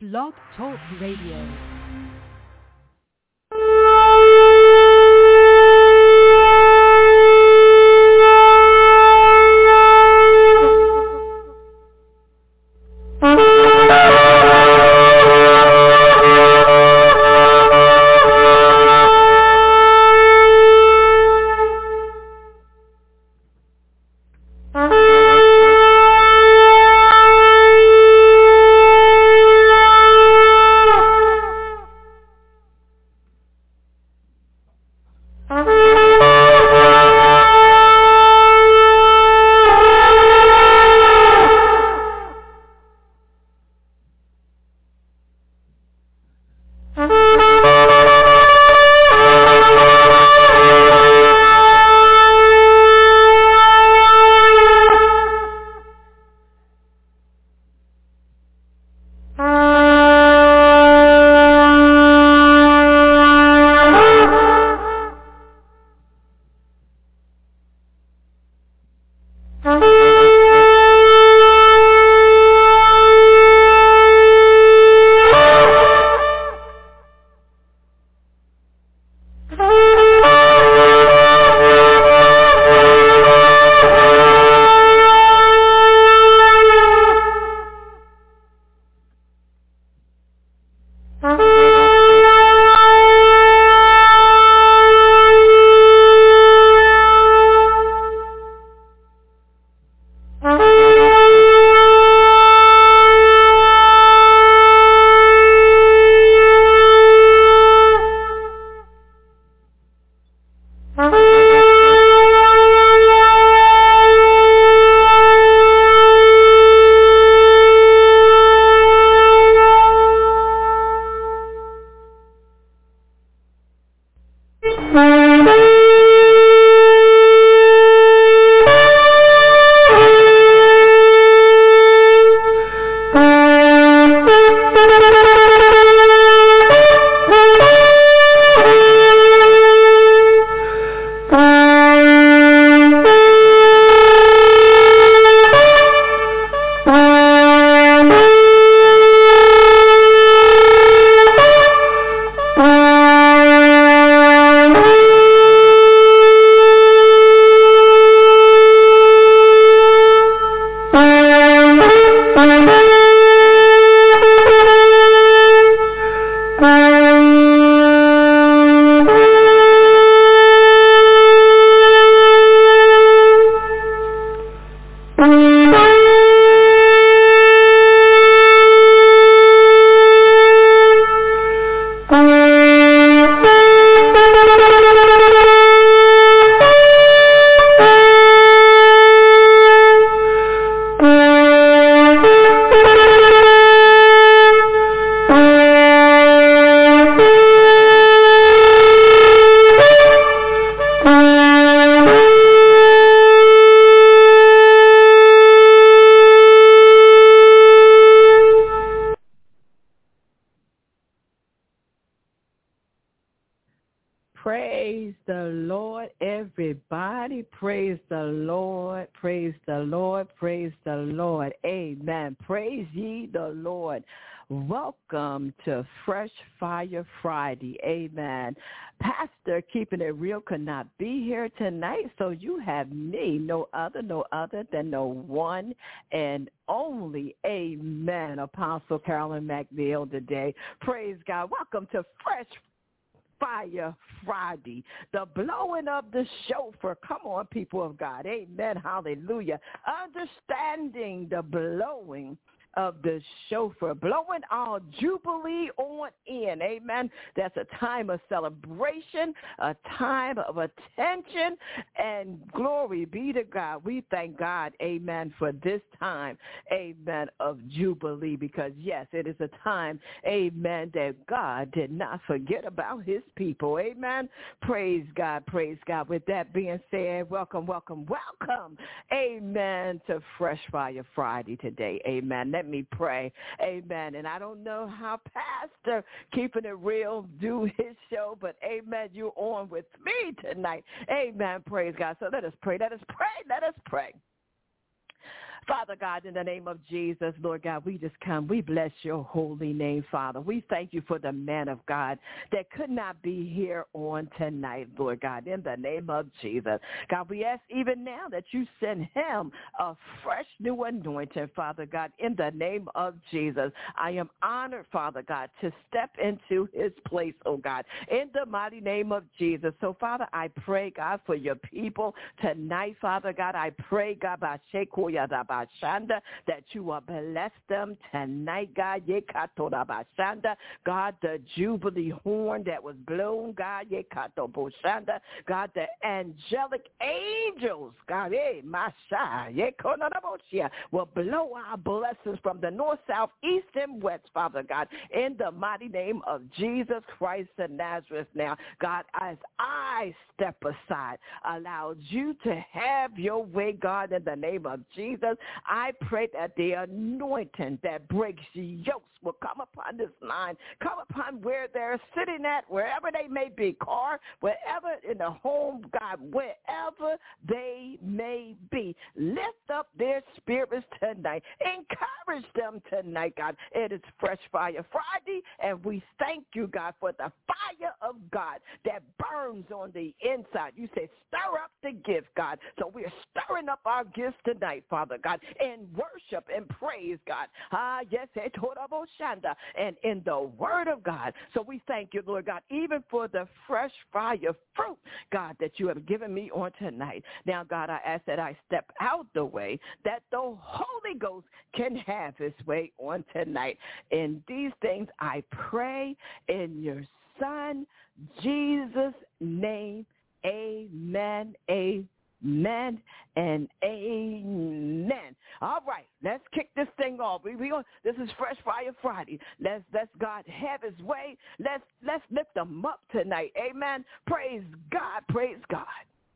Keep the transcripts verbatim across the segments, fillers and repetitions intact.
Blog Talk Radio. Praise the Lord, everybody. Praise the Lord. Praise the Lord. Praise the Lord. Amen. Praise ye the Lord. Welcome to Fresh Fire Friday. Amen. Pastor Keeping It Real could not be here tonight, so you have me, no other, no other than the one and only, amen, Apostle Carolyn McNeil today. Praise God. Welcome to Fresh Fire Friday, the blowing of the shofar. Come on, people of God. Amen. Hallelujah. Understanding the blowing of the shofar, blowing our jubilee on in. Amen. That's a time of celebration, a time of attention, and glory be to God. We thank God, amen, for this time, amen, of jubilee, because yes, it is a time, amen, that God did not forget about his people. Amen. Praise God. Praise God. With that being said, welcome, welcome, welcome, amen, to Fresh Fire Friday today. Amen. Let me pray. Amen. And I don't know how Pastor Keeping It Real do his show, but amen, you're on with me tonight. Amen. Praise God. So let us pray. Let us pray. Let us pray. Father God, in the name of Jesus, Lord God, we just come. We bless your holy name, Father. We thank you for the man of God that could not be here on tonight, Lord God, in the name of Jesus. God, we ask even now that you send him a fresh new anointing, Father God, in the name of Jesus. I am honored, Father God, to step into his place, oh God, in the mighty name of Jesus. So, Father, I pray, God, for your people tonight, Father God. I pray, God, that you will bless them tonight, God. God, the jubilee horn that was blown, God. God, the angelic angels, God, will blow our blessings from the north, south, east, and west, Father God, in the mighty name of Jesus Christ of Nazareth. Now, God, as I step aside, allow you to have your way, God, in the name of Jesus. I pray that the anointing that breaks yokes will come upon this line, come upon where they're sitting at, wherever they may be, car, wherever in the home, God, wherever they may be. Lift up their spirits tonight. Encourage them tonight, God. It is Fresh Fire Friday, and we thank you, God, for the fire of God that burns on the inside. You say, stir up the gift, God. So we're stirring up our gifts tonight, Father God, in worship and praise, God. Ah, yes, and in the word of God. So we thank you, Lord God, even for the fresh fire fruit, God, that you have given me on tonight. Now, God, I ask that I step out the way, that the Holy Ghost can have his way on tonight. In these things I pray in your Son, Jesus' name. Amen, amen, and amen. All right, let's kick this thing off. We, we this is Fresh Fire Friday. Let's let's God have his way. Let's let's lift them up tonight. Amen. Praise God. Praise God.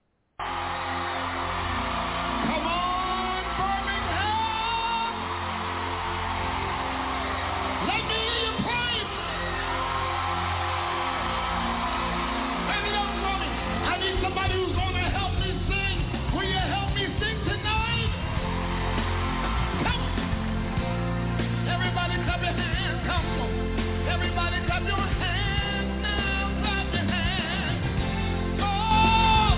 Come on, Birmingham. Let me hear you praise. Stand it up for me. I need somebody who's going to help me sing. Will you help me sing tonight? Come on. Everybody clap your hands. Come on. Everybody clap your hands now. Clap your hands. Oh.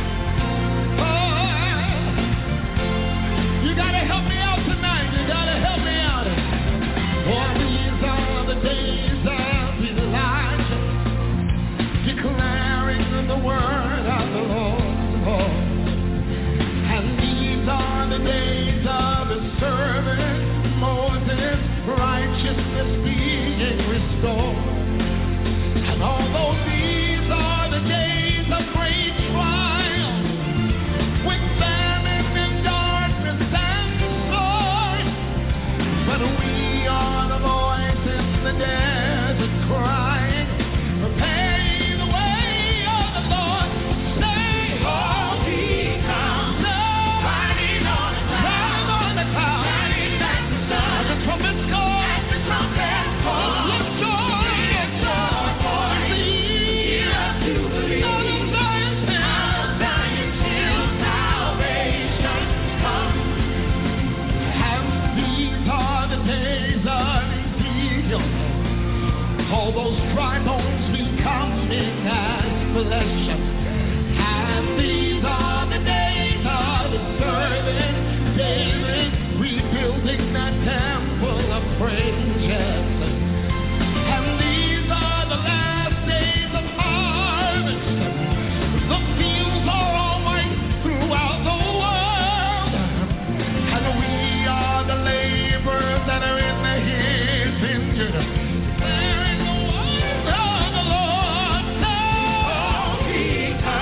Oh. You got to help me out tonight. You got to help me out. For these are the days of Elijah, declaring the word of the Lord. And these are the days of the servant Moses, righteousness being restored. And although these are the days of great trial, with famine and darkness and sword, but we are the voice in the desert crying, prepare ye the way of the Lord. Say, oh, he comes, riding on a cloud, riding on the cloud, shining like the sun. The trumpets go, as the trumpets call, lift your lift your voice, the year of Jubilee, out of Zion's hill, out of Zion's hill, salvation comes. And these are the days of Ezekiel, all those dry bones becoming as flesh. And these are the days of the servant David, rebuilding that temple of praise. Yes. And these are the last days of harvest. The fields are all white throughout the world. And we are the laborers that are in the his vineyard. There is the word of the Lord. Oh, he comes.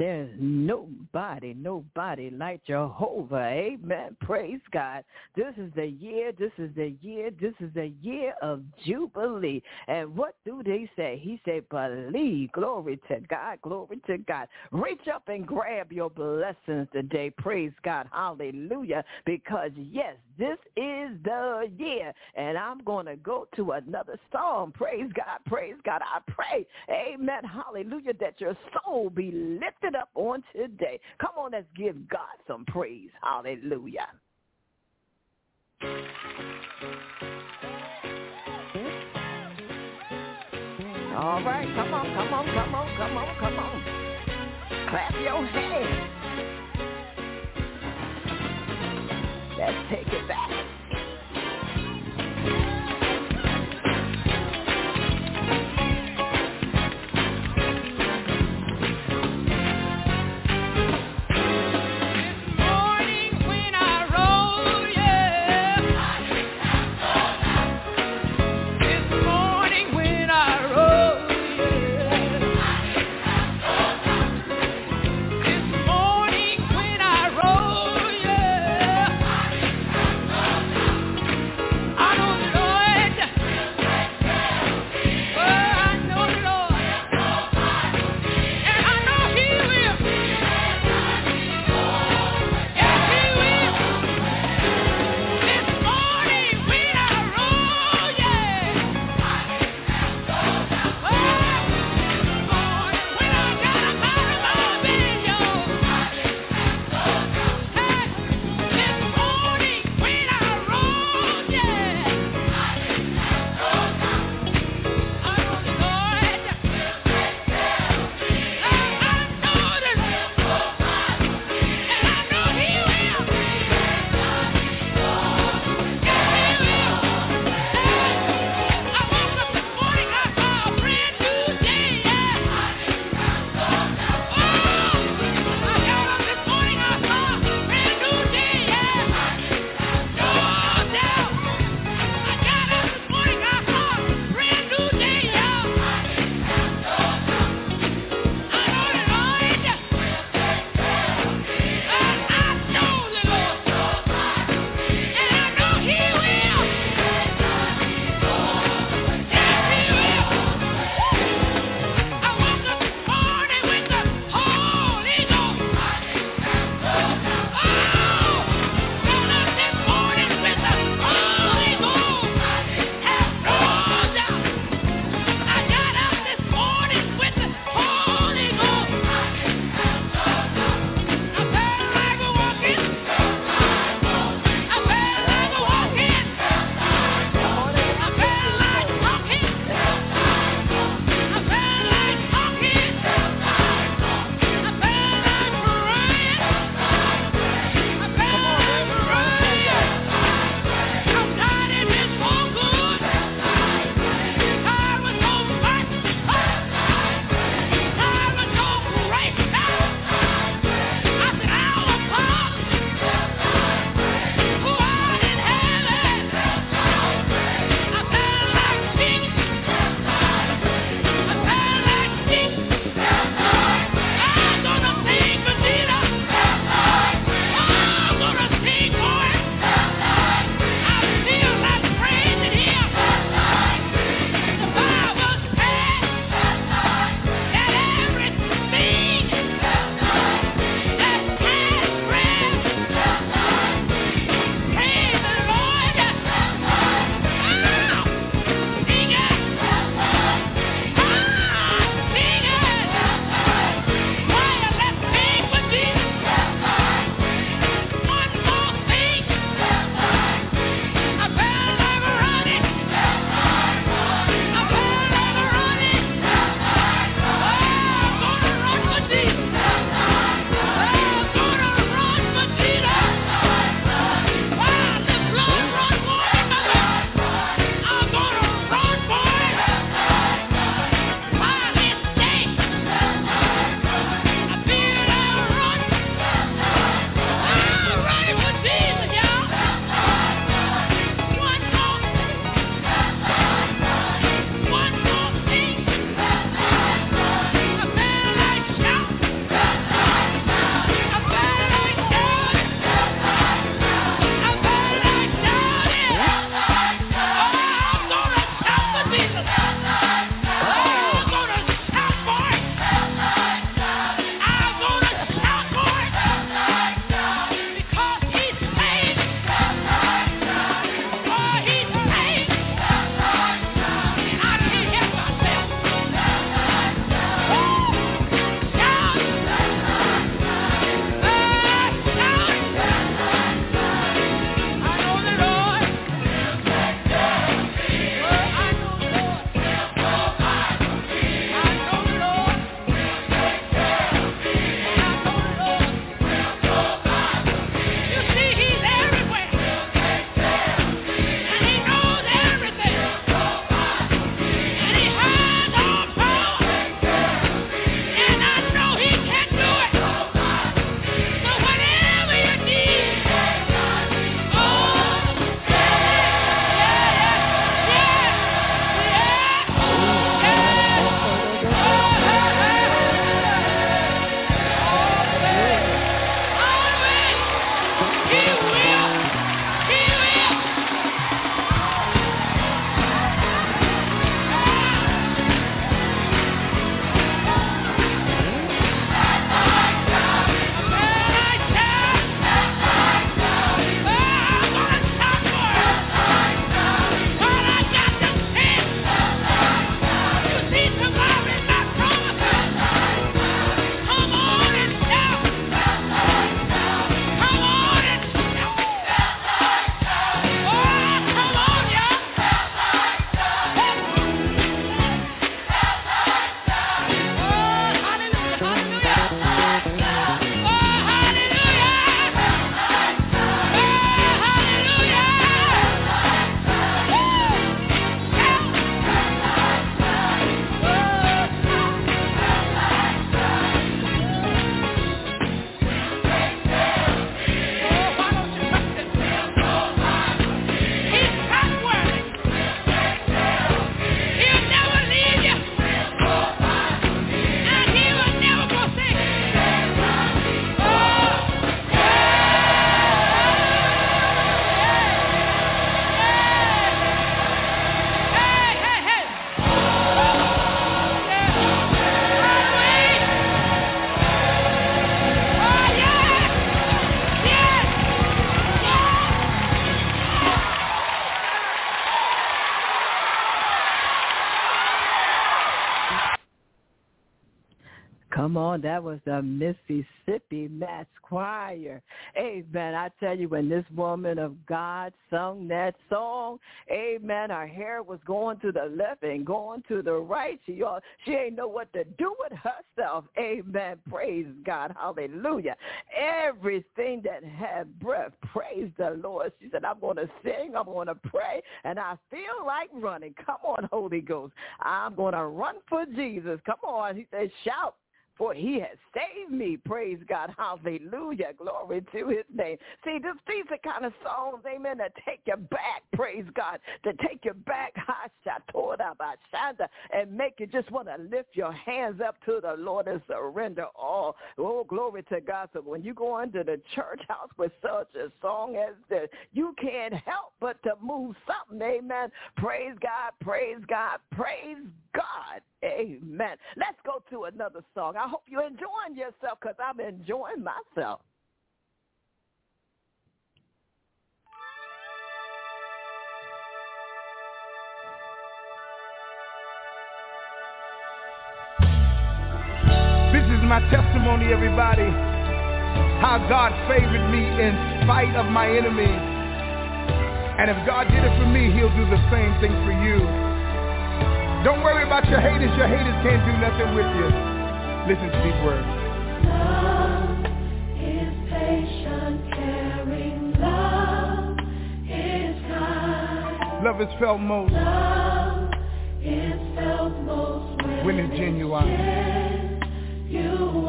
there's nobody, nobody like Jehovah. Amen. Praise God. This is the year, this is the year, this is the year of Jubilee. And what do they say? He said, believe. Glory to God, glory to God. Reach up and grab your blessings today. Praise God. Hallelujah. Because, yes, this is the year. And I'm going to go to another song. Praise God, praise God. I pray, amen, hallelujah, that your soul be lifted up on today. Come on, let's give God some praise. Hallelujah. All right, come on, come on, come on, come on, come on. Clap your hands. Let's take it back. This morning when I rose, yeah. Come on, that was the Mississippi Mass Choir. Amen. I tell you, when this woman of God sung that song, amen, her hair was going to the left and going to the right. She, she ain't know what to do with herself. Amen. Praise God. Hallelujah. Everything that had breath, praise the Lord. She said, I'm going to sing, I'm going to pray, and I feel like running. Come on, Holy Ghost. I'm going to run for Jesus. Come on. He said, shout, for he has saved me. Praise God. Hallelujah. Glory to his name. See, this, these are kind of songs, amen, that take you back. Praise God. To take you back, and make you just want to lift your hands up to the Lord and surrender all. Oh, glory to God. So when you go into the church house with such a song as this, you can't help but to move something. Amen. Praise God. Praise God. Praise God. Amen. Let's go to another song. I hope you're enjoying yourself because I'm enjoying myself. This is my testimony, everybody, how God favored me in spite of my enemies. And if God did it for me, he'll do the same thing for you. Don't worry about your haters. Your haters can't do nothing with you. Listen to these words. Love is patient, caring. Love is kind. Love is felt most. Love is felt most when, when it's genuine. genuine.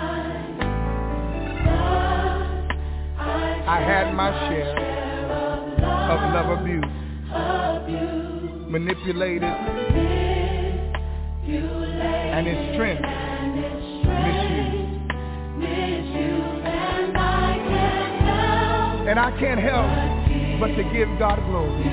But I, I had my share, share of love, of love abuse, abuse manipulated, and its strength misused. And I can't help, and I can't help but to give God glory.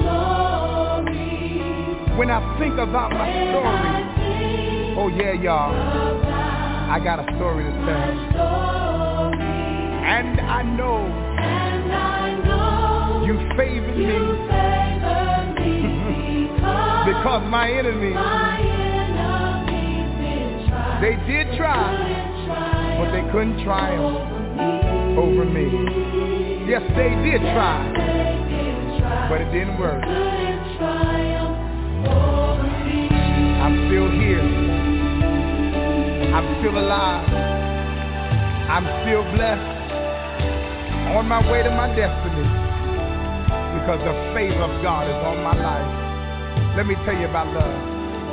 glory. When I think about my story, oh yeah, y'all, I got a story to tell. Story. And I know, And I know you favored you me favor me because, because my enemies, my enemies did try, they did try, try but they couldn't triumph over over me. Yes, they did try, They did try, but it didn't work. couldn't triumph over me. I'm still here. I'm still alive. I'm still blessed. On my way to my destiny. Because the favor of God is on my life. Let me tell you about love.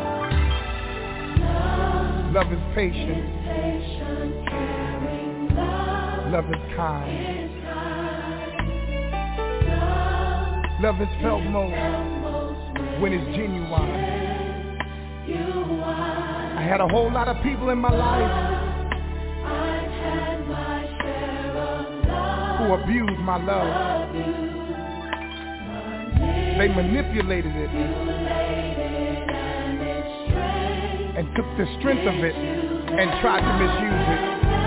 Love, love is patient. is patient, caring. Love, Love is kind. is kind. Love, Love is felt most most when it's genuine. you are. I had a whole lot of people in my life I've had my share of love, who abused my love. abuse, They manipulated it manipulated, and its strength and took the strength of it and tried to misuse it.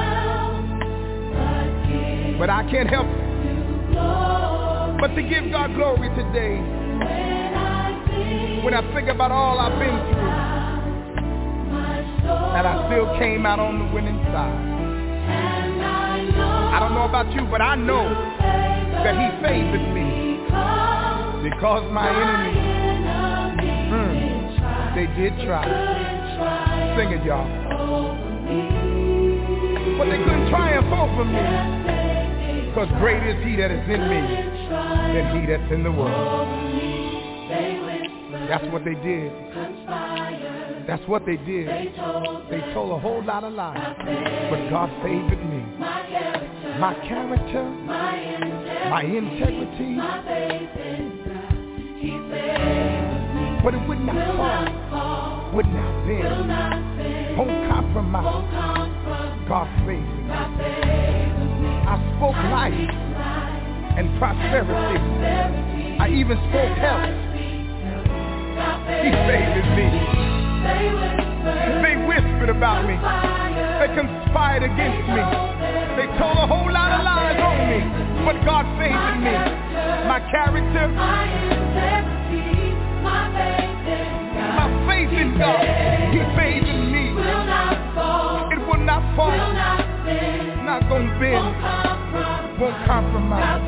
but give But I can't help glory but to give God glory today. when I think When I think about all I've been through, my soul, and I still came out on the winning side. and I know I don't know about you, but I know that he favored me because because my enemies, mm, they did try. Sing it, y'all. But they couldn't triumph over me because great is he that is in me than he that's in the world. That's what they did. That's what they did. They told a whole lot of lies. But God favored me. My character, my integrity, but it would not fall, would not bend, won't compromise. God favored me. I spoke life and prosperity. I even spoke health. He favored me. They whispered about me. They conspired against me. They told a whole lot of lies on me. But God favored me. My character, my faith in God, he favored me. It would fall, not gonna bend, won't compromise.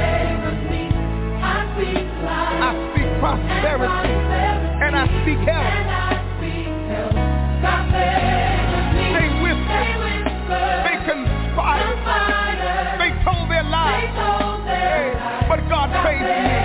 I speak prosperity and I speak health. They whispered, they conspired, they told their lies, hey, but God favored me.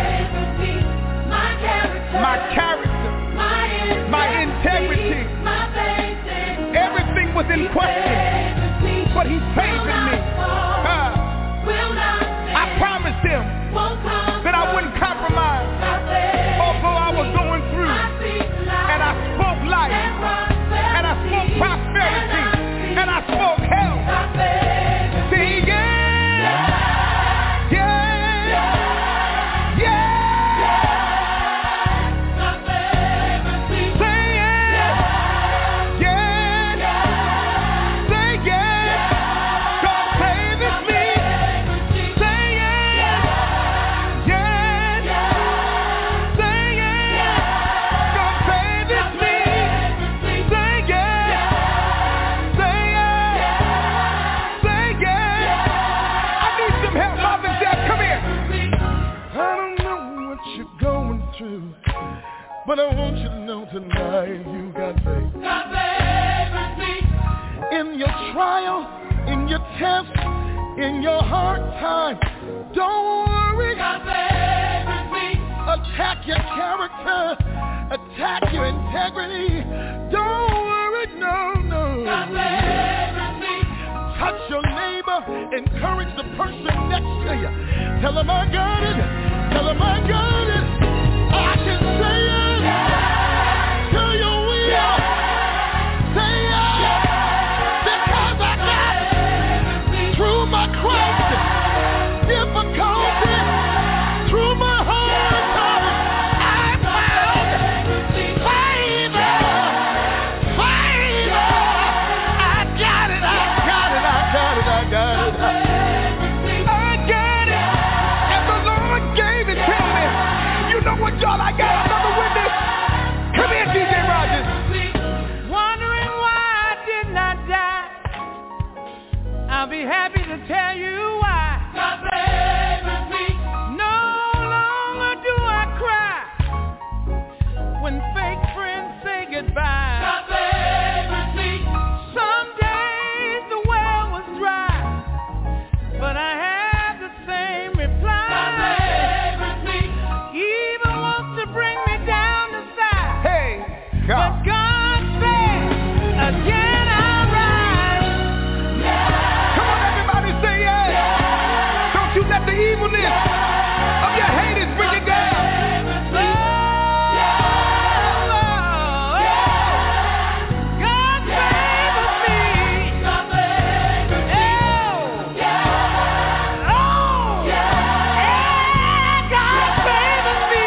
My character, my integrity, everything was in question, but He favored me. Uh, I promised Him that I wouldn't compromise, although I was going through, and I spoke life, and I spoke prosperity, and I spoke health. Say yeah, yeah, yeah. Say yeah, yeah, say yeah. God favors me. Say yeah, yeah, say yeah. God favors me. Say yeah, say yeah, say yeah. I need some help, Mom and Dad. Come here. I don't know what you're going through, but I want you to know tonight you got faith. In your trial, in your test, in your hard time, don't worry. Attack your character, attack your integrity. Don't worry, no, no. Touch your neighbor, encourage the person next to you. Tell them I got it, tell them I got it. I can say it, to your will. Say it, because I got it. Through my crisis, difficulty, through my hard times, I found favor, favor. I got it, I got it, I got it, I got it. I got it, and the Lord gave it to me. You know what, y'all? I got another witness. Come here, D J Rogers. Wondering why I did not die. I'll be happy to tell you why. No longer do I cry when fake friends say goodbye. Some days the well was dry, but I have the same reply. Evil wants to bring me down to size, Hey, but God. God said, again I'll rise. Come on, everybody, say yeah. Don't you let the evilness of your haters bring you down. Oh, God favors me. Oh, oh, yeah, God favors me.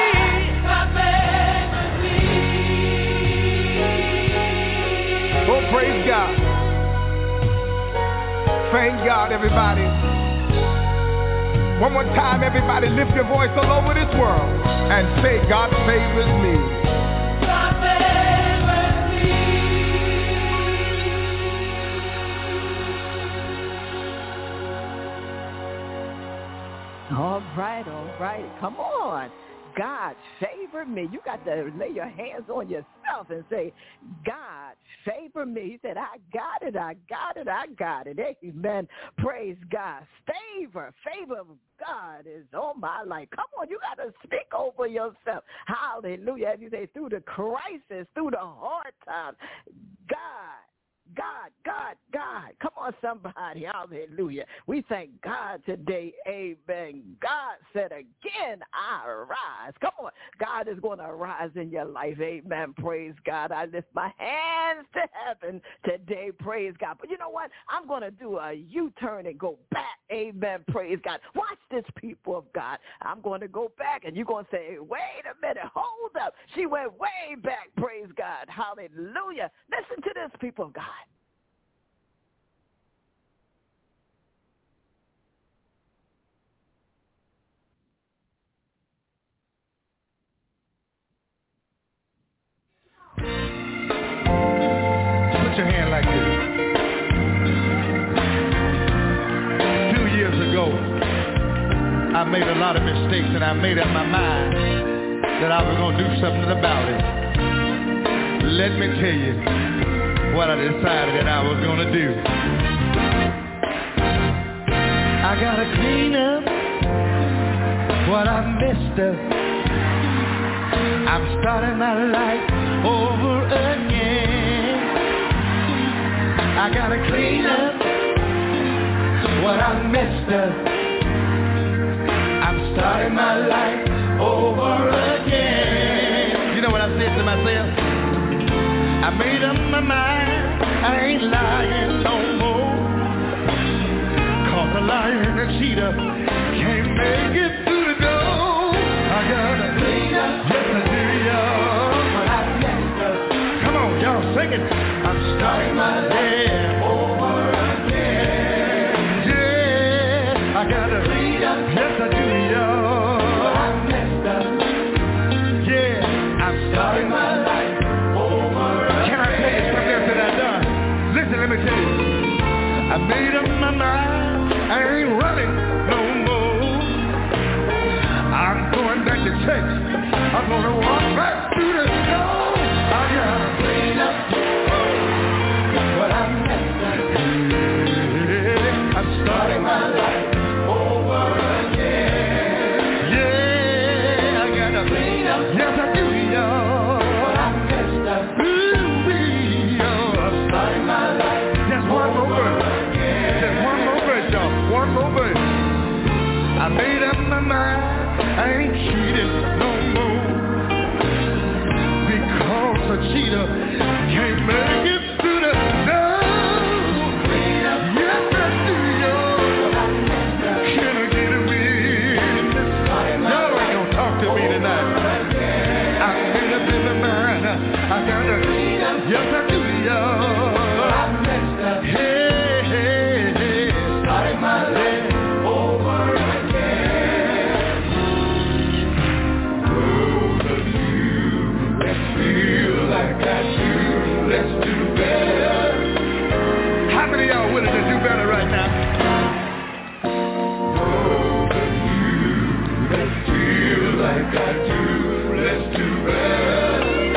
Oh, praise God. Thank God, everybody. One more time, everybody, lift your voice all over this world and say, God favors me. All right, all right. Come on. God favor me. You got to lay your hands on yourself and say, God favor me. He said, I got it, I got it, I got it. Amen. Praise God. Favor, favor of God is on my life. Come on, you got to speak over yourself. Hallelujah. As you say, through the crisis, through the hard times, God. God, God, God. Come on, somebody. Hallelujah. We thank God today. Amen. God said again, I arise. Come on. God is going to arise in your life. Amen. Praise God. I lift my hands to heaven today. Praise God. But you know what? I'm going to do a U-turn and go back. Amen. Praise God. Watch this, people of God. I'm going to go back and you're going to say, wait a minute. Hold up. She went way back. Praise God. Hallelujah. Listen to this, people of God. Put your hand like this. I made a lot of mistakes, and I made up my mind that I was going to do something about it. Let me tell you what I decided that I was going to do. I got to clean up what I messed up. I'm starting my life over again. I got to clean up what I messed up. I'm starting my life over again. You know what I said to myself? I made up my mind, I ain't lying no more. Cause a liar and a cheater can't make it through the door. I gotta clean up, yes I do, y'all. What I messed up. Come on, y'all sing it. I'm starting my life over again. Yeah, I gotta clean up, yes I do, y'all. What I messed up. Yeah, I'm starting my life over again. Can I tell you something else that I done? Listen, let me tell you. I made up my mind, I ain't running no more. I'm going back to church. I'm gonna walk back through the snow. I gotta clean up what I messed up. Yeah, I'm starting my life over again. Yeah, I gotta clean up. Yes, I do, y'all. What I messed up. Ooh, y'all. I'm starting my life. Just one more verse. Just one more verse, y'all. One more verse. I made up my mind. I ain't cheating no more. Because a cheater can't make it through the door. Yes, I do, y'all. Can I get a witness? Y'all ain't gonna talk to me tonight. I made up in my mind. I gotta, yes, I do, y'all. Hey, hey, hey. Starting my life over again. Those of you that feel like I do, let's do better. How many of y'all willing to do better right now? Those of you that feel like I do, let's do better.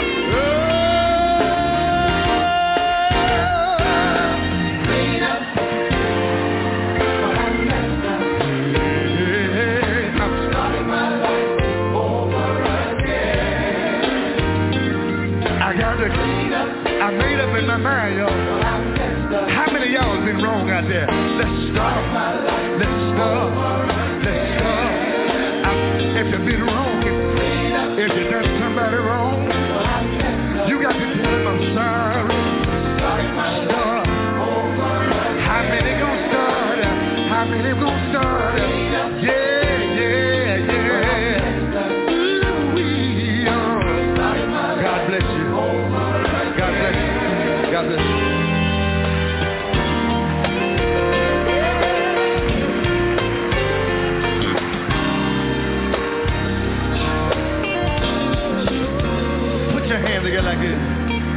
Clean up what I messed up. Yeah, I'm starting my life over again. I got to clean up. I made up in my mind, y'all. How many of y'all have been wrong out there? Let's start. Let's start. Let's start. I, if you've been wrong, if, if you done somebody wrong, you got to tell them I'm sorry. Start. How many gonna start? How many gonna start? Yeah, yeah, yeah. Ooh, we are. God bless you. God bless you. God bless you. Put your hands together like this.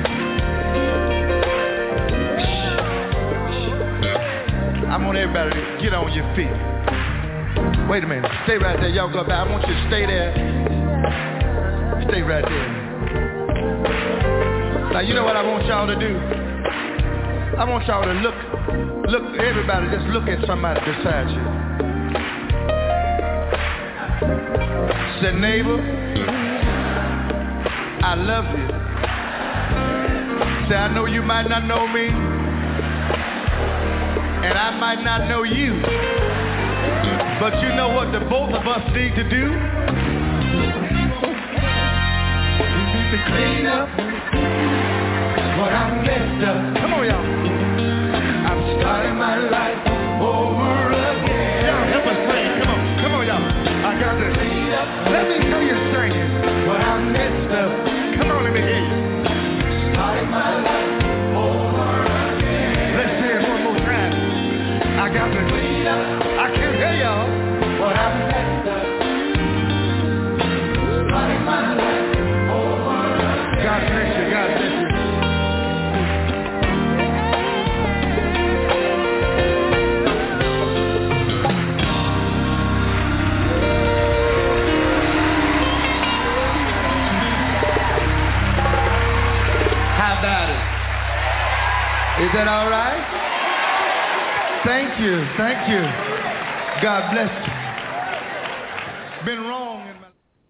I want everybody to get on your feet. Wait a minute. Stay right there. Y'all go back. I want you to stay there. Stay right there. Now, you know what I want y'all to do? I want y'all to look, look, everybody, just look at somebody beside you. Say, neighbor, I love you. Say, I know you might not know me, and I might not know you, but you know what the both of us need to do? We need to clean up what I messed up. Come on, y'all. I'm starting my life over again. Y'all help us sing. Come on, come on, y'all. I got to clean up. Let me hear you singing what I messed up. Come on, let me hear you. Starting my life over again. Let's say it one more time. I got to clean up. I can't hear y'all. What I messed up. Starting my life over again. God bless you. God bless you. Is that all right? Thank you. Thank you. God bless you. Been wrong in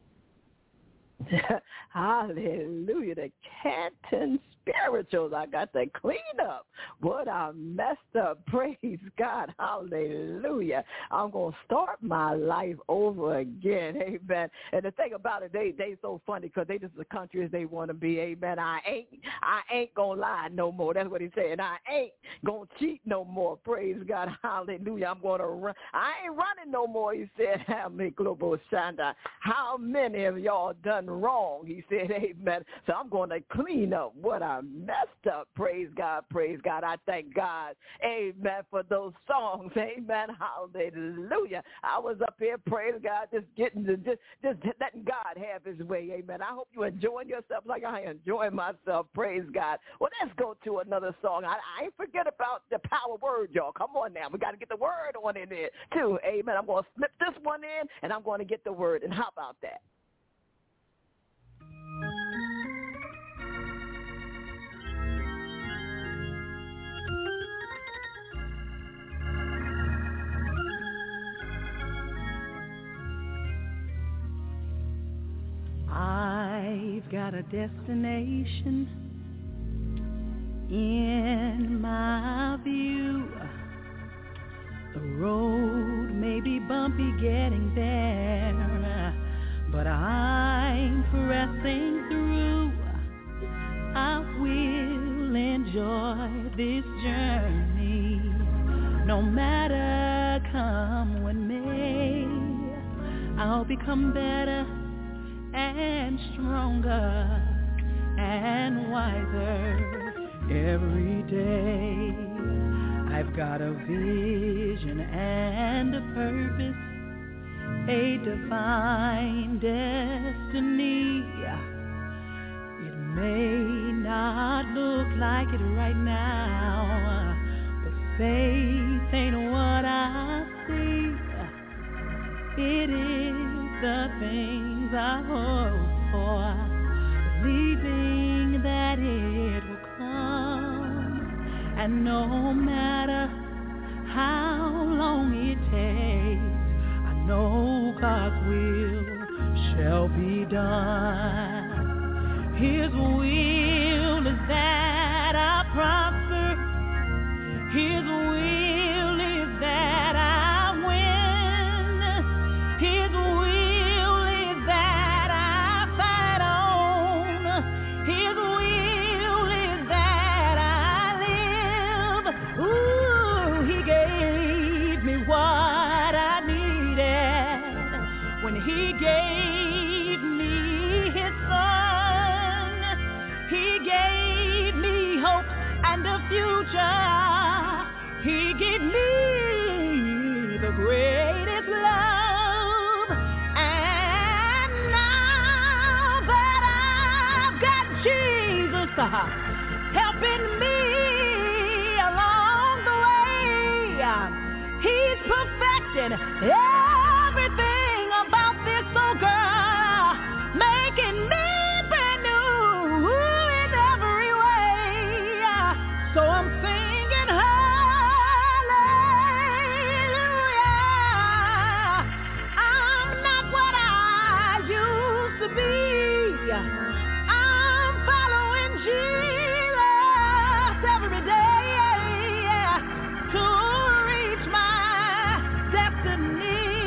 my Hallelujah. The Canton Spirituals. I got to clean up what I messed up. Praise God. Hallelujah. I'm going to start my life over again. Amen. And the thing about it, they they so funny because they just the country as they want to be. Amen. I ain't I ain't going to lie no more. That's what he's saying. I ain't going to cheat no more. Praise God. Hallelujah. I'm going to run. I ain't running no more. He said, how many of y'all done wrong? He said, amen. So I'm going to clean up what I messed up. Praise God, praise God. I thank God, amen, for those songs, amen, hallelujah. I was up here, praise God, just getting to, just, just letting God have his way, amen. I hope you're enjoying yourself like I enjoy myself, praise God. Well, let's go to another song. I, I ain't forget about the power word, y'all. Come on now. We got to get the word on in there, too, amen. I'm going to slip this one in, and I'm going to get the word, and how about that? I've got a destination in my view. The road may be bumpy getting there, but I'm pressing through. I will enjoy this journey, no matter come what may. I'll become better and stronger and wiser every day. I've got a vision and a purpose, a divine destiny. It may not look like it right now, but faith ain't what I see. It is the things I hope for, believing that it will come. And no matter how long it takes, I know God's will shall be done. His will is that I prosper. His will is that I win. His will is that I fight on. His will is that I live. Ooh, he gave me what I needed when he gave me his son. He gave me hope and a future. He gave me the greatest love. And now that I've got Jesus uh, helping me along the way, he's perfecting everything about this old girl, making me brand new in every way. So I'm singing hallelujah. I'm not what I used to be. I'm following Jesus every day to reach my destiny.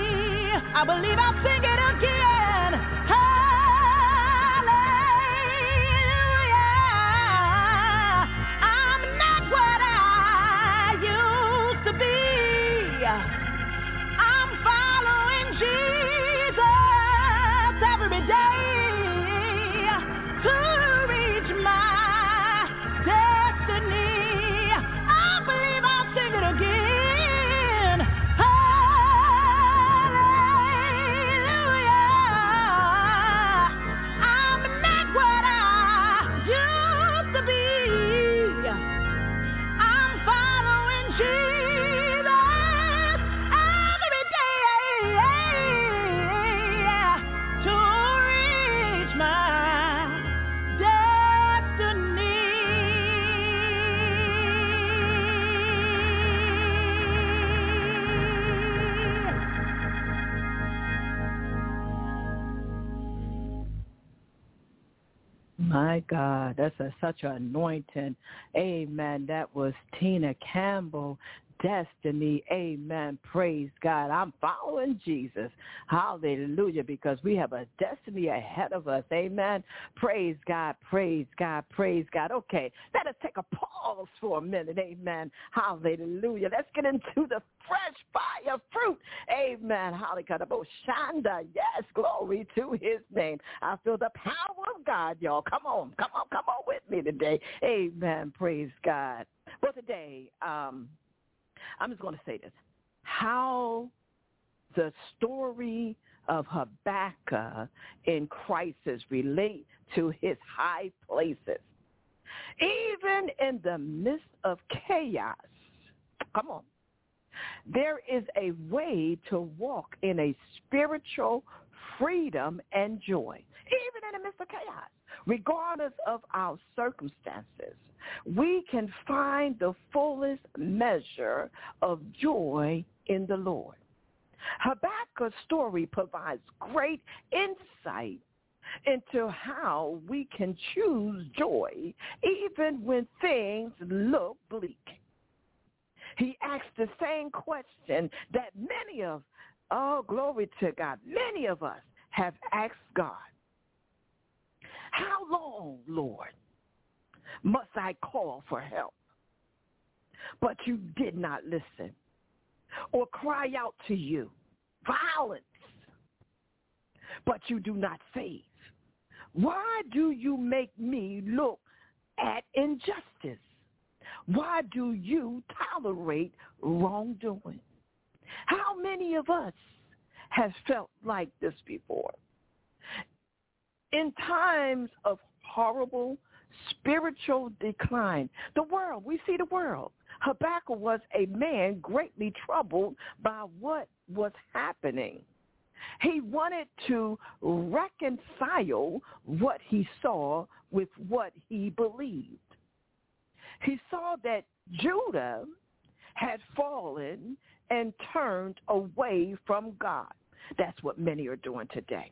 My God, that's a, such an anointing. Amen. That was Tina Campbell, Destiny. Amen. Praise God. I'm following Jesus. Hallelujah, because we have a destiny ahead of us. Amen. Praise God. Praise God. Praise God. Okay, let us take a pause for a minute. Amen. Hallelujah. Let's get into the fresh fire fruit. Amen. Hallelujah. Shanda. Yes, glory to his name. I feel the power of God, y'all. Come on. Come on. Come on with me today. Amen. Praise God. Well, today, um, I'm just going to say this. How the story of Habakkuk in crisis relate to his high places. Even in the midst of chaos, come on, there is a way to walk in a spiritual freedom and joy, even in the midst of chaos. Regardless of our circumstances, we can find the fullest measure of joy in the Lord. Habakkuk's story provides great insight into how we can choose joy even when things look bleak. He asked the same question that many of, oh, glory to God, many of us have asked God. How long, Lord, must I call for help? But you did not listen or cry out to you. Violence, but you do not save. Why do you make me look at injustice? Why do you tolerate wrongdoing? How many of us have felt like this before? In times of horrible spiritual decline, the world, we see the world. Habakkuk was a man greatly troubled by what was happening. He wanted to reconcile what he saw with what he believed. He saw that Judah had fallen and turned away from God. That's what many are doing today.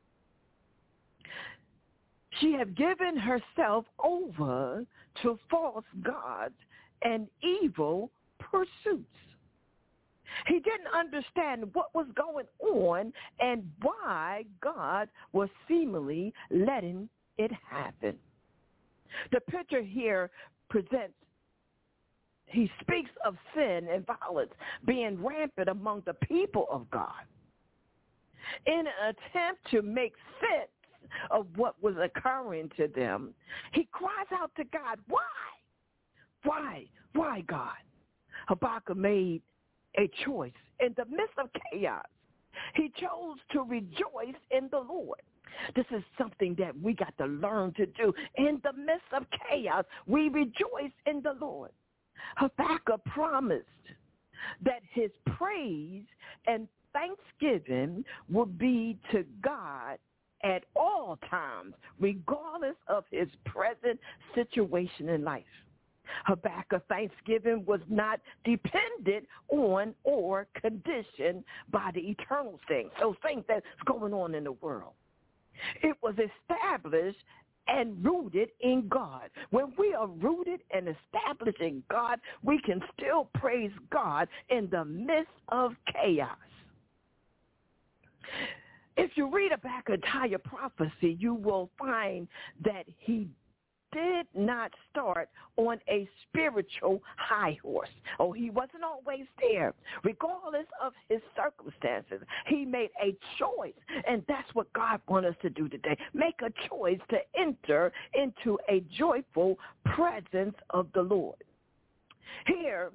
She had given herself over to false gods and evil pursuits. He didn't understand what was going on and why God was seemingly letting it happen. The picture here presents, he speaks of sin and violence being rampant among the people of God. In an attempt to make sense of what was occurring to them, he cries out to God, why? Why? Why, God? Habakkuk made a choice. In the midst of chaos, he chose to rejoice in the Lord. This is something that we got to learn to do. In the midst of chaos, we rejoice in the Lord. Habakkuk promised that his praise and thanksgiving would be to God at all times, regardless of his present situation in life. Habakkuk's thanksgiving was not dependent on or conditioned by the eternal things, those things that's going on in the world. It was established and rooted in God. When we are rooted and established in God, we can still praise God in the midst of chaos. If you read Habakkuk's entire prophecy, you will find that he did not start on a spiritual high horse. Oh, he wasn't always there. Regardless of his circumstances, he made a choice, and that's what God wants us to do today. Make a choice to enter into a joyful presence of the Lord. Here,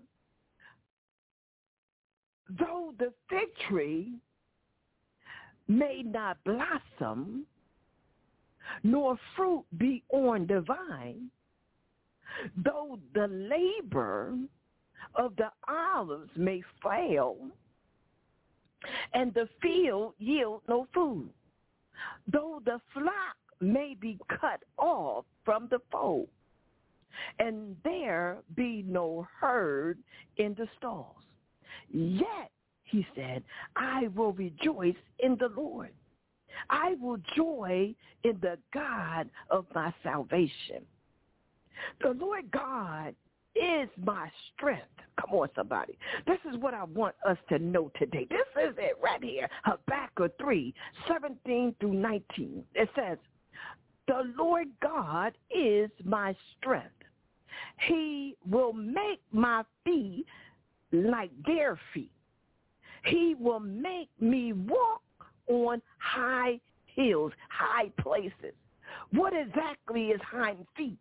though the fig tree may not blossom, nor fruit be on the vine, though the labor of the olives may fail, and the field yield no food, though the flock may be cut off from the fold, and there be no herd in the stalls, yet, he said, I will rejoice in the Lord. I will joy in the God of my salvation. The Lord God is my strength. Come on, somebody. This is what I want us to know today. This is it right here. Habakkuk three, seventeen through nineteen. It says, the Lord God is my strength. He will make my feet like their feet. He will make me walk on high hills, high places. What exactly is hind feet?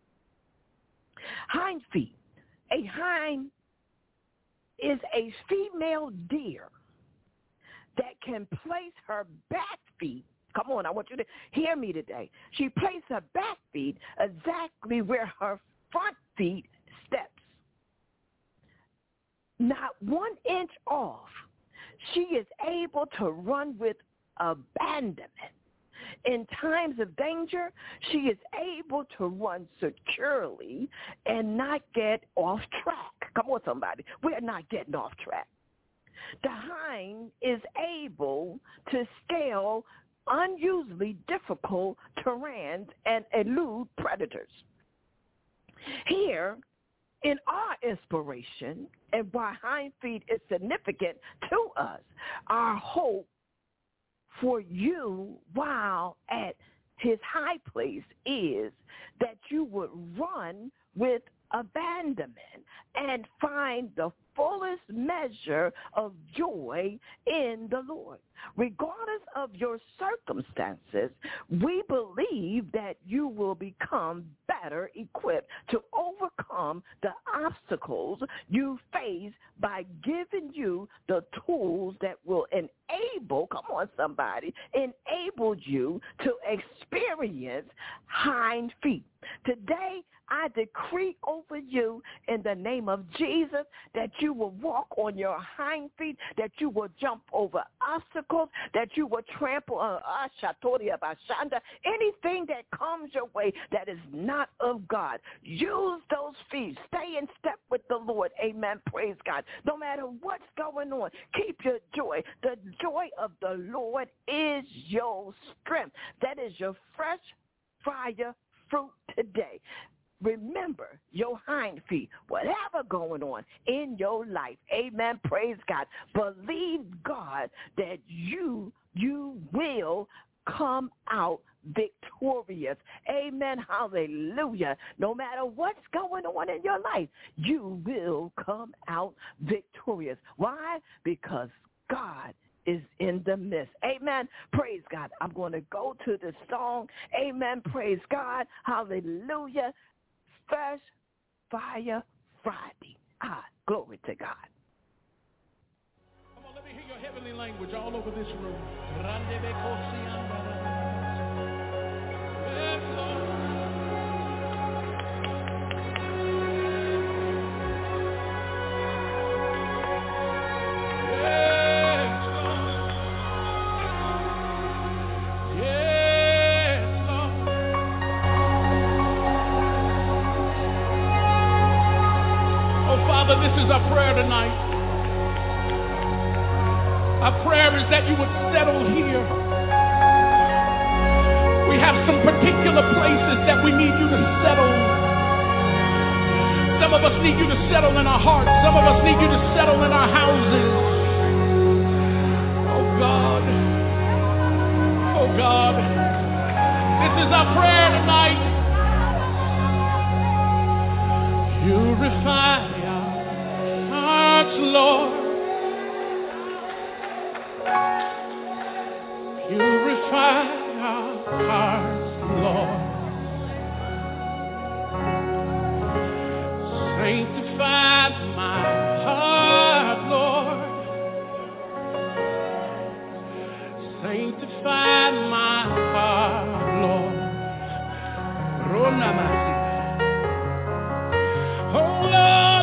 Hind feet. A hind is a female deer that can place her back feet. Come on, I want you to hear me today. She places her back feet exactly where her front feet steps. Not one inch off. She is able to run with abandonment. In times of danger, she is able to run securely and not get off track. Come on, somebody. We're not getting off track. The hind is able to scale unusually difficult terrains and elude predators. Here, in our inspiration, and why hind feet is significant to us, our hope for you while at his high place is that you would run with abandonment and find the fullest measure of joy in the Lord. Regardless of your circumstances, we believe that you will become better equipped to overcome the obstacles you face by giving you the tools that will enable, come on somebody, enable you to experience hind feet. Today, I decree over you in the name of Jesus that you will walk on your hind feet, that you will jump over obstacles, that you will trample on anything that comes your way that is not of God. Use those feet. Stay in step with the Lord. Amen. Praise God. No matter what's going on, keep your joy. The joy of the Lord is your strength. That is your fresh fire fruit today. Remember your hind feet, whatever going on in your life. Amen. Praise God. Believe God that you, you will come out victorious. Amen. Hallelujah. No matter what's going on in your life, you will come out victorious. Why? Because God is in the midst. Amen. Praise God. I'm going to go to the song. Amen. Praise God. Hallelujah. Fresh Fire Friday. Ah, glory to God. Come on, let me hear your heavenly language all over this room. Yes, Lord. This is our prayer tonight. Our prayer is that you would settle here. We have some particular places that we need you to settle. Some of us need you to settle in our hearts. Some of us need you to settle in our houses. Oh God. Oh God. This is our prayer tonight. Purify Lord, purify our hearts, Lord. Sanctify my heart, Lord. Sanctify my heart, Lord. Oh, Lord.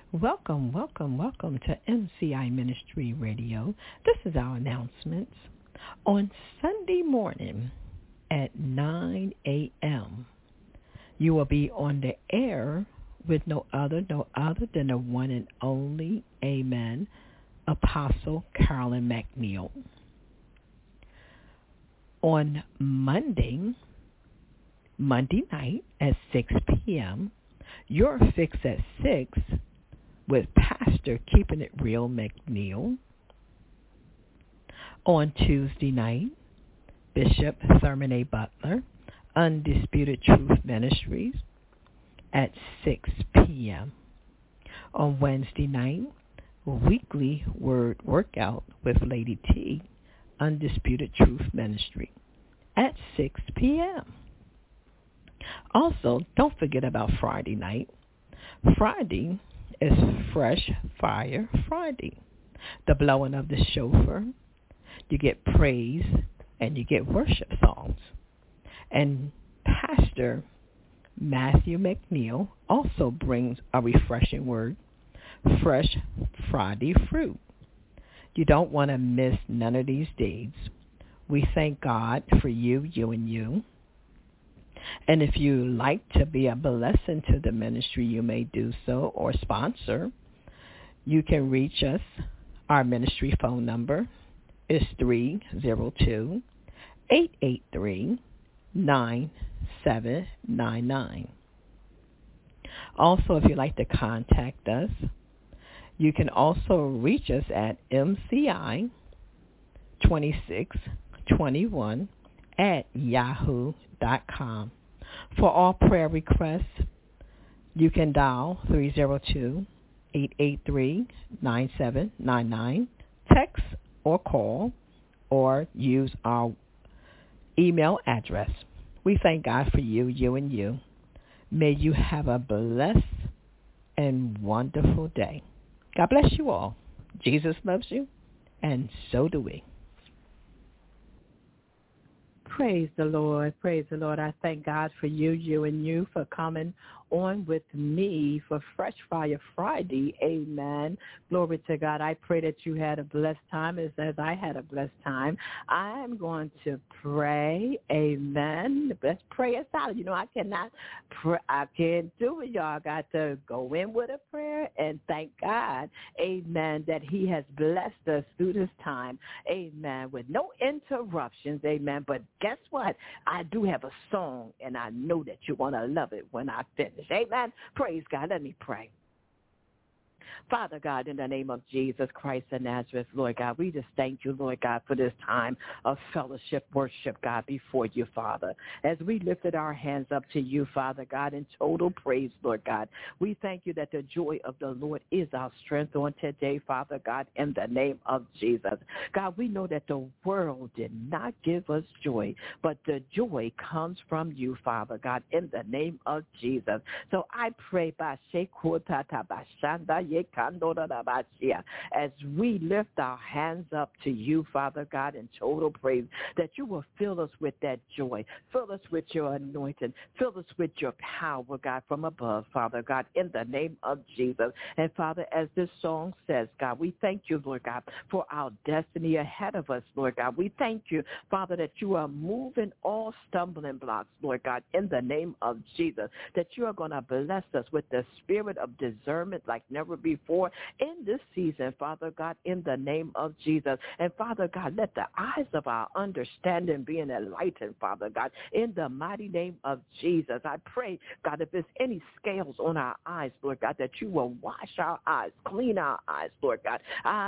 Welcome, welcome, welcome to M C I Ministry Radio. This is our announcements. On Sunday morning at nine a.m., you will be on the air with no other, no other than the one and only, amen, Apostle Carolyn McNeil. On Monday, Monday night at six p.m., Your Fix at six with Pastor Keeping It Real McNeil. On Tuesday night, Bishop Thurman A. Butler, Undisputed Truth Ministries at six p.m. On Wednesday night, Weekly Word Workout with Lady T, Undisputed Truth Ministry at six p.m. Also, don't forget about Friday night. Friday is Fresh Fire Friday, the blowing of the shofar. You get praise and you get worship songs. And Pastor Matthew McNeil also brings a refreshing word, Fresh Friday Fruit. You don't want to miss none of these days. We thank God for you, you, and you. And if you like to be a blessing to the ministry, you may do so or sponsor. You can reach us. Our ministry phone number is three oh two, eight eight three, nine seven nine nine. Also, if you'd like to contact us, you can also reach us at M C I twenty-six twenty-one at yahoo dot com. For all prayer requests, you can dial three oh two, eight eight three, nine seven nine nine, text or call, or use our email address. We thank God for you, you, and you. May you have a blessed and wonderful day. God bless you all. Jesus loves you, and so do we. Praise the Lord. Praise the Lord. I thank God for you, you, and you for coming on with me for Fresh Fire Friday. Amen. Glory to God. I pray that you had a blessed time as, as I had a blessed time. I'm going to pray. Amen. Let's pray us out. You know, I cannot pray. I can't do it, y'all. I got to go in with a prayer and thank God, amen, that he has blessed us through this time. Amen. With no interruptions. Amen. But guess what? I do have a song, and I know that you're going to love it when I finish. Amen. Praise God. Let me pray. Father God, in the name of Jesus Christ of Nazareth, Lord God, we just thank you, Lord God, for this time of fellowship, worship, God, before you, Father. As we lifted our hands up to you, Father God, in total praise, Lord God, we thank you that the joy of the Lord is our strength on today, Father God, in the name of Jesus. God, we know that the world did not give us joy, but the joy comes from you, Father God, in the name of Jesus. So I pray, as we lift our hands up to you, Father God, in total praise, that you will fill us with that joy, fill us with your anointing, fill us with your power, God, from above, Father God, in the name of Jesus. And Father, as this song says, God, we thank you, Lord God, for our destiny ahead of us, Lord God. We thank you, Father, that you are moving all stumbling blocks, Lord God, in the name of Jesus, that you are going to bless us with the spirit of discernment like never before in this season, Father God, in the name of Jesus. And Father God, let the eyes of our understanding be enlightened, Father God, in the mighty name of Jesus. I pray, God, if there's any scales on our eyes, Lord God, that you will wash our eyes, clean our eyes, Lord God,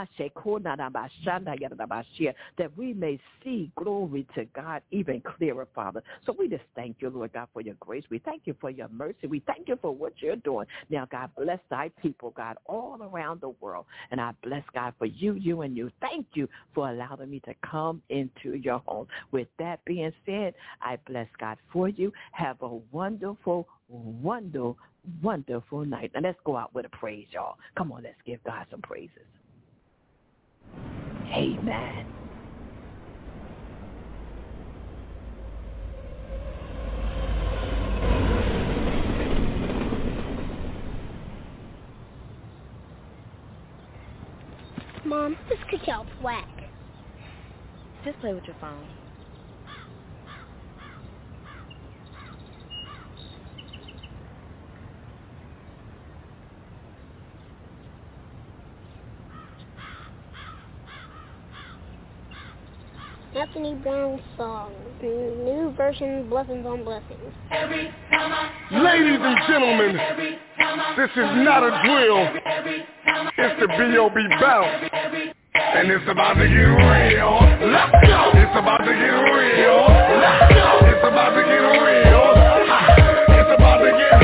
that we may see, glory to God, even clearer, Father. So we just thank you, Lord God, for your grace. We thank you for your mercy. We thank you for what you're doing. Now, God, bless thy people, God, all around the world. And I bless God for you, you, and you. Thank you for allowing me to come into your home. With that being said, I bless God for you. Have a wonderful, wonderful, wonderful night. And let's go out with a praise, y'all. Come on, let's give God some praises. Amen. Mom, this cookie's whack. Just play with your phone. Anthony Brown song, new version, Blessings on Blessings. Every time I Ladies and gentlemen, this is not a drill. It's the B O B bounce. And it's about to get real. Let's go. It's about to get real. Let's go. It's about to get real. It's about to get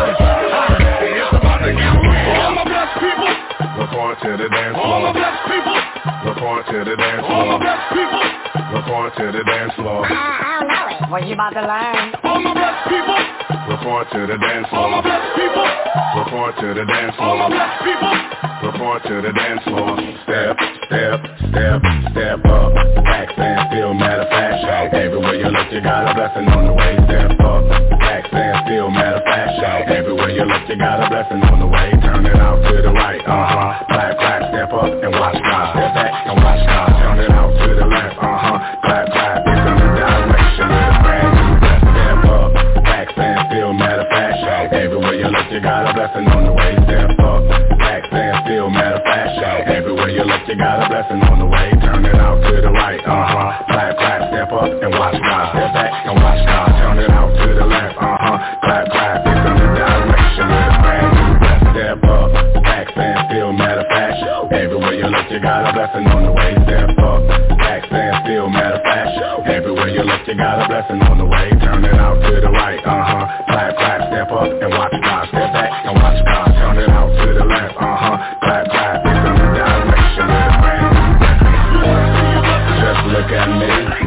It's about to get real. All my blessed people. Report to the dance floor. All my blessed people. Report to the dance floor. All my blessed people. Report to the dance floor. I, I don't know it. What you about to learn? All my blessed people. Report to the dance floor. All my blessed people. Report to the dance floor. All my blessed people. Report to the dance floor. Step, step, step, step up. Back, stand still, matter of fact. Shout. Everywhere you look, you got a blessing on the way. Step up. Back, stand still, matter of fact. Shout. Everywhere you look, you got a blessing on the way. Turn it out to the right. Uh-huh. Clap, clap, step up and watch God. Step back and watch God. Turn it out to the left. Uh-huh. Clap, clap, it's a new direction with a brand new step. Step up, back, stand still, matter of fact. Shout. Everywhere you look, you got a blessing on the way. Step up, back, stand still, matter of fact. Shout. Everywhere you look, you got a blessing on the way. Turn it out to the right. Uh-huh. Clap, clap, step up and watch God. Step back and watch God. Turn it out to the left. Uh-huh. Clap, clap, it's a new direction with a brand new step. Step up, back, stand still, matter of fact. Everywhere you look, you got a blessing on the way. Step up, back, stand still, matter of fact. Everywhere you look, you got a blessing on the way. Turn it out to the right, uh-huh. Clap, clap, step up and watch God. Step back and watch God. Turn it out to the left, uh-huh. Clap, clap, it's a new direction with a brand new step. Just look at me.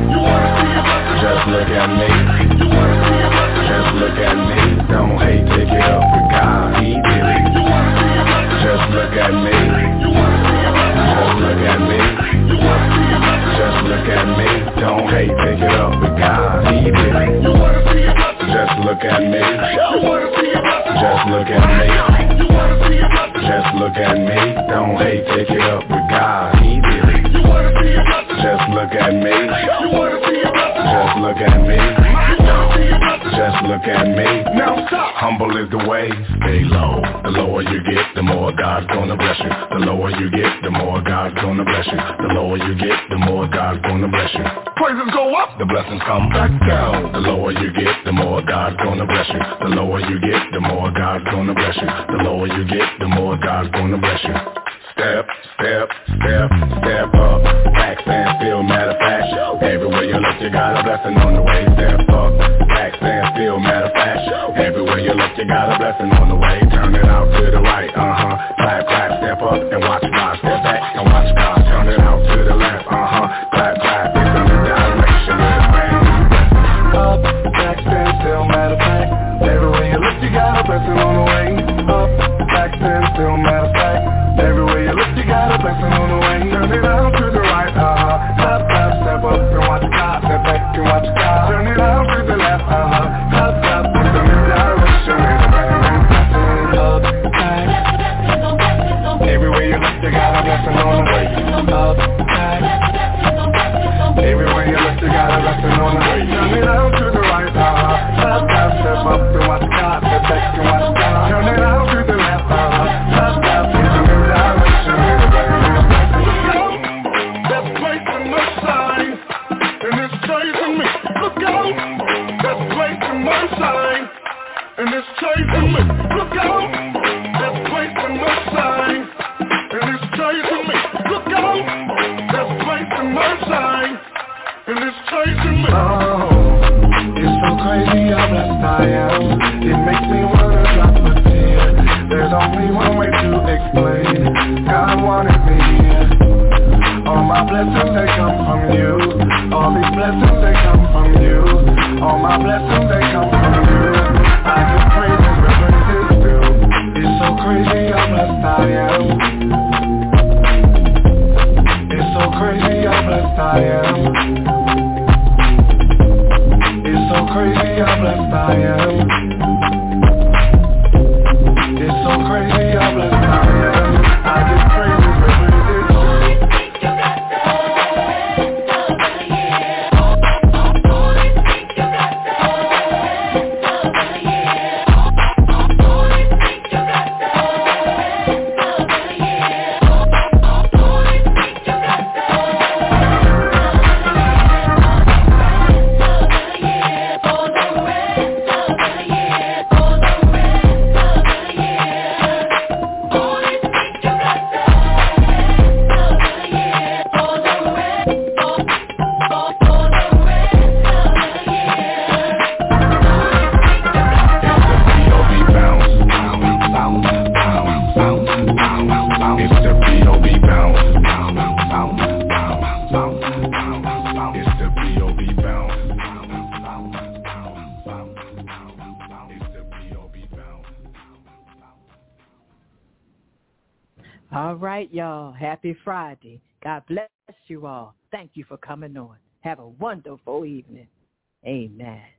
Just look at me. Just look at me. Don't hate, take it up with God. He did it. Just look at me. Just look at me. Just look at me. Don't hate, take it up with God. He did it. Just look at me. Just look at me. Just look at me. Don't hate, take it up with God. He did it. Just look at me. Just look at me. Just look at me. Now stop. Humble is the way. Stay low. The lower you get, the more God's gonna bless you. The lower you get, the more God's gonna bless you. The lower you get, the more God's gonna bless you. Praises go up, the blessings come back down. The lower you get, the more God's gonna bless you. The lower you get, the more God's gonna bless you. The lower you get, the more God's gonna bless you. Step, step, step, step up. Back, stand still, matter of fact. Everywhere you look, you got a blessing on the way. Step up, back, stand still, matter of fact. Everywhere you look, you got a blessing on the way. Turn it out to the right, uh-huh. Clap, clap, step up and watch God. Step back and watch God. Turn it out to the left, uh-huh. Clap, clap, it's a new direction with a brand new step. Up, back, stand still, matter of fact. Everywhere you look, you got a blessing on the way. Up, back, stand still, matter of fact. Everywhere you look, you got a blessing on the way. Turn it out to the right, uh-huh. Clap, clap, step up and watch God. Step back and watch God. Turn it out to the left, uh-huh. Clap, clap, it's a new direction with a brand new blessing. Up, back. Everywhere you look, you got a blessing on the way. Up, back. Everywhere you look, you got a blessing on the way. Turn it out to the right, uh-huh. Clap, clap, step up and watch God. Step back and watch God. Turn it out to the left, uh-huh. Clap, clap, it's a new direction with a brand new blessing. That's placing my sign, and it's chasing me. Look out! That's placing my sign, and it's chasing me. Look out! That's placing my sign, and it's chasing me. Look out! That's placing my sign, and it's chasing me. Oh, it's so crazy how blessed I am. It makes me wanna drop a tear. There's only one way to explain. God wanted me here. All my blessings, they come from you. All these blessings, they come from you. All my blessings, they come from you. I give praises where praises due. It's so crazy how blessed I am. It's so crazy how blessed I am. It's so crazy how blessed I am. It's so crazy how blessed I am. I give praises where praises due. All right, y'all. Happy Friday. God bless you all. Thank you for coming on. Have a wonderful evening. Amen.